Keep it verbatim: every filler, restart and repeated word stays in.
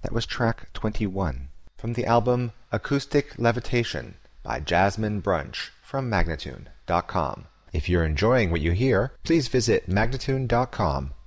That was track twenty-one from the album Acoustic Levitation by Jasmine Brunch from Magnatune dot com. If you're enjoying what you hear, please visit Magnatune dot com